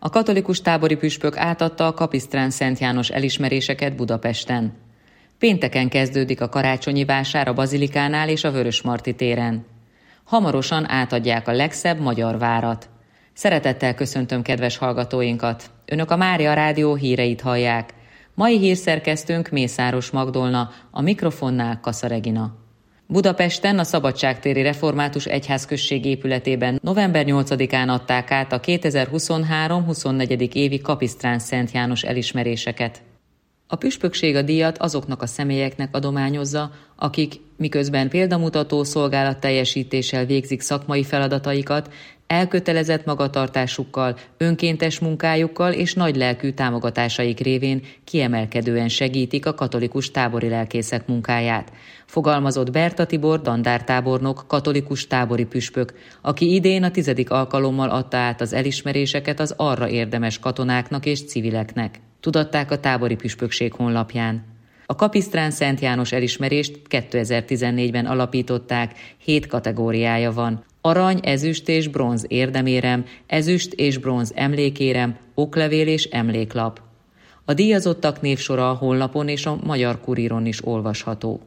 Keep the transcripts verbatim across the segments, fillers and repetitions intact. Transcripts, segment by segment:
A katolikus tábori püspök átadta a Kapisztrán Szent János elismeréseket Budapesten. Pénteken kezdődik a karácsonyi vásár a Bazilikánál és a Vörösmarty téren. Hamarosan átadják a legszebb magyar várat. Szeretettel köszöntöm kedves hallgatóinkat! Önök a Mária Rádió híreit hallják. Mai hírszerkesztőnk Mészáros Magdolna, a mikrofonnál Kassa Regina. Budapesten a Szabadságtéri Református Egyházközség épületében november nyolcadikán adták át a kétezer-huszonhárom huszonnegyedik évi Kapisztrán Szent János elismeréseket. A püspökség a díjat azoknak a személyeknek adományozza, akik miközben példamutató szolgálatteljesítéssel végzik szakmai feladataikat, elkötelezett magatartásukkal, önkéntes munkájukkal és nagylelkű támogatásaik révén kiemelkedően segítik a katolikus tábori lelkészek munkáját, fogalmazott Berta Tibor dandártábornok, katolikus tábori püspök, aki idén a tizedik alkalommal adta át az elismeréseket az arra érdemes katonáknak és civileknek. Tudatták a tábori püspökség honlapján. A Kapisztrán Szent János elismerést kétezer-tizennégyben alapították, hét kategóriája van. Arany, ezüst és bronz érdemérem, ezüst és bronz emlékérem, oklevél és emléklap. A díjazottak névsora a honlapon és a Magyar Kuríron is olvasható.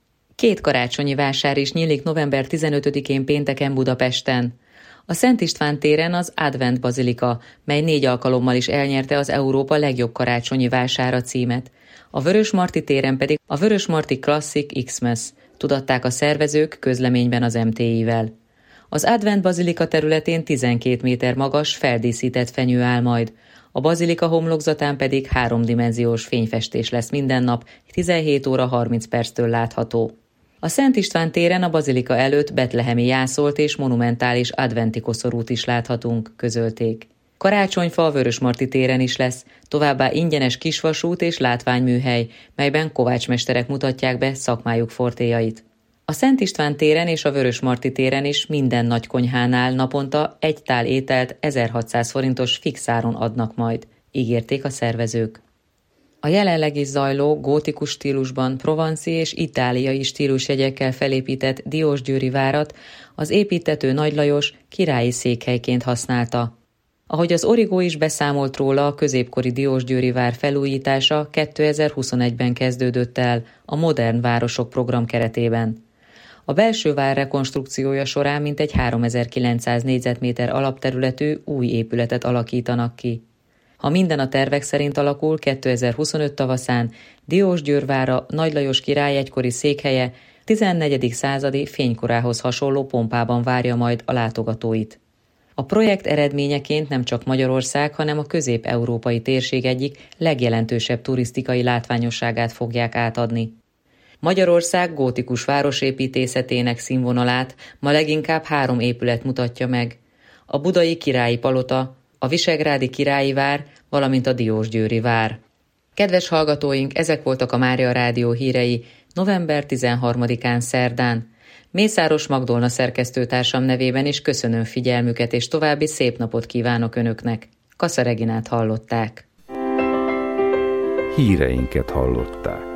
Két karácsonyi vásár is nyílik november tizenötödikén pénteken Budapesten. A Szent István téren az Advent Bazilika, mely négy alkalommal is elnyerte az Európa legjobb karácsonyi vására címet. A Vörösmarty téren pedig a Vörösmarty Classic Xmas, tudatták a szervezők közleményben az em té i-vel. Az Advent Bazilika területén tizenkét méter magas, feldíszített fenyő áll majd. A bazilika homlokzatán pedig háromdimenziós fényfestés lesz minden nap, tizenhét óra harminc perctől látható. A Szent István téren a bazilika előtt betlehemi jászolt és monumentális adventi koszorút is láthatunk, közölték. Karácsonyfa a Vörösmarty téren is lesz, továbbá ingyenes kisvasút és látványműhely, melyben kovácsmesterek mutatják be szakmájuk fortéjait. A Szent István téren és a Vörösmarty téren is minden nagykonyhánál naponta egy tál ételt ezerhatszáz forintos fixáron adnak majd, ígérték a szervezők. A jelenleg is zajló gótikus stílusban provanci és itáliai stílusjegyekkel felépített Diósgyőri várat az építtető Nagy Lajos királyi székhelyként használta. Ahogy az Origo is beszámolt róla, a középkori Diósgyőri vár felújítása kétezer-huszonegyben kezdődött el a Modern Városok program keretében. A belső vár rekonstrukciója során mintegy háromezer-kilencszáz négyzetméter alapterületű új épületet alakítanak ki. Ha minden a tervek szerint alakul, kétezer-huszonöt tavaszán Diósgyőr vára Nagy Lajos király egykori székhelye tizennegyedik századi fénykorához hasonló pompában várja majd a látogatóit. A projekt eredményeként nem csak Magyarország, hanem a közép-európai térség egyik legjelentősebb turisztikai látványosságát fogják átadni. Magyarország gótikus városépítészetének színvonalát ma leginkább három épület mutatja meg. A budai királyi palota, a visegrádi királyi vár, valamint a diósgyőri vár. Kedves hallgatóink, ezek voltak a Mária Rádió hírei november tizenharmadikán szerdán. Mészáros Magdolna szerkesztőtársam nevében is köszönöm figyelmüket, és további szép napot kívánok Önöknek. Kassa Reginát hallották. Híreinket hallották.